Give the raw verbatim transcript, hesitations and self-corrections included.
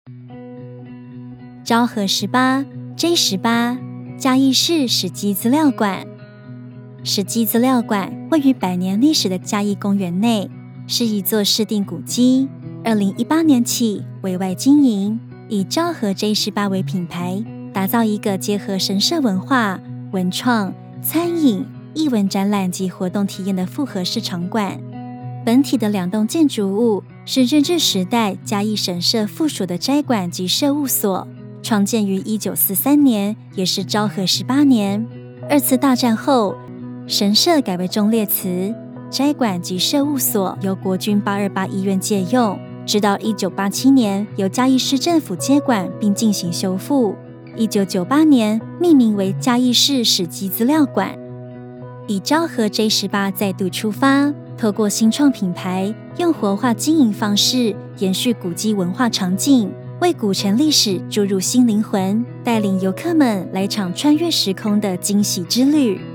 昭和十八 J 十八嘉义市史迹资料馆。史迹资料馆位于百年历史的嘉义公园内，是一座市定古迹。二零一八年起委外经营，以昭和 J 十八为品牌，打造一个结合神社文化、文创、餐饮、艺文展览及活动体验的复合式场馆。本体的两栋建筑物是日治时代嘉义神社附属的斋馆及社务所，创建于一九四三年，也是昭和十八年。二次大战后，神社改为忠烈祠，斋馆及社务所由国军八二八医院借用，直到一九八七年由嘉义市政府接管并进行修复。一九九八年命名为嘉义市史迹资料馆。以昭和 J 十八再度出发，透过新创品牌，用活化经营方式延续古迹文化场景，为古城历史注入新灵魂，带领游客们来场穿越时空的惊喜之旅。